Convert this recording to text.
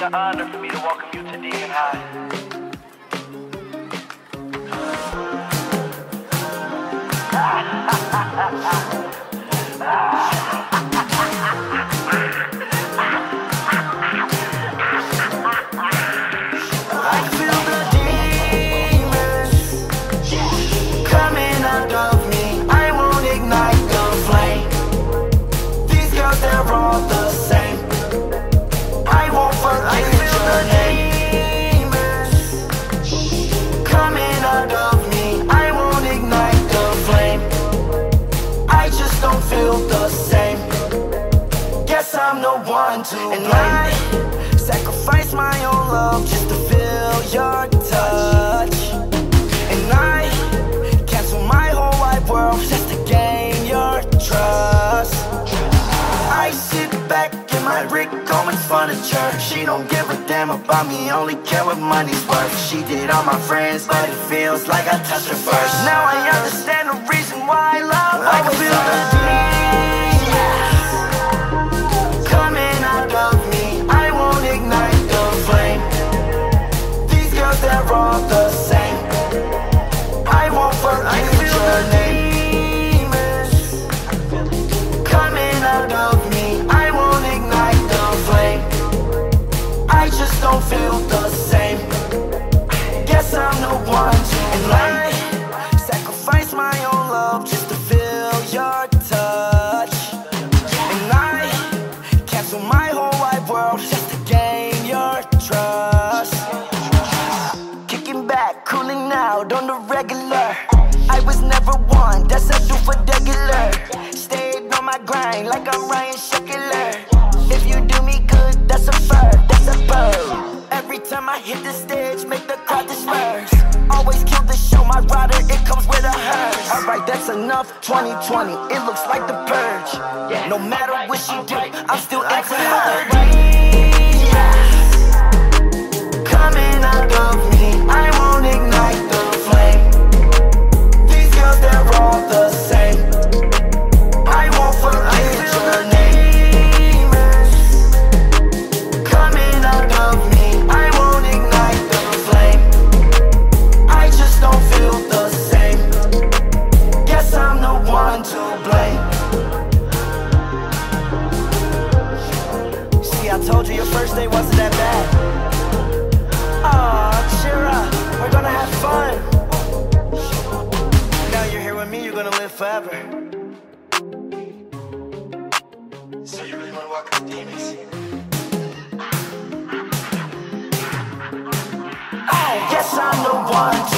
an honor for me to welcome you to Deacon High. I feel the demons coming out of me. I won't ignite the flame. These girls, they're all the same. I won't forget your name. Coming out of me, I won't ignite the flame. I just don't feel the same. Guess I'm the one to blame. And I sacrifice my own love just to feel your touch. And I cancel my whole wide world just to gain your trust. I sit back in my Rick Owens furniture. She don't give a damn about me, only care what money's worth. She did all my friends, but it feels like I touched her first. Now I understand the reason why I love her. I feel the demons coming out of me. I won't ignite the flame. These girls, they're all the same. I won't forget your name. Coming out of me, I won't ignite the flame. I just don't feel the same. Guess I'm the one to blame. I sacrifice my own love just to feel your touch. And I cancel my whole wide world just to gain your trust. Kicking back, cooling out on the regular. I was never one, that's I do for regular. Stayed on my grind like I'm Ryan Sheckler. If you do me good, that's a fur, that's a bird. Every time I hit the stage, make the crowd disperse. Always kill the show, my rider, it comes with a hearse. Alright, that's enough, 2020, it looks like the purge. No matter what she do, I'm still into her. Coming out of me, I won't ignite the flame. These girls, they're all the same. I won't forget your name. Coming out of me, I won't ignite the flame. I just don't feel the same. Guess I'm the one to blame. See, I told you your first day wasn't that bad. Aw, cheer up, we're gonna have fun. Now you're here with me, you're gonna live forever. So you really wanna walk with demons? Guess I'm the one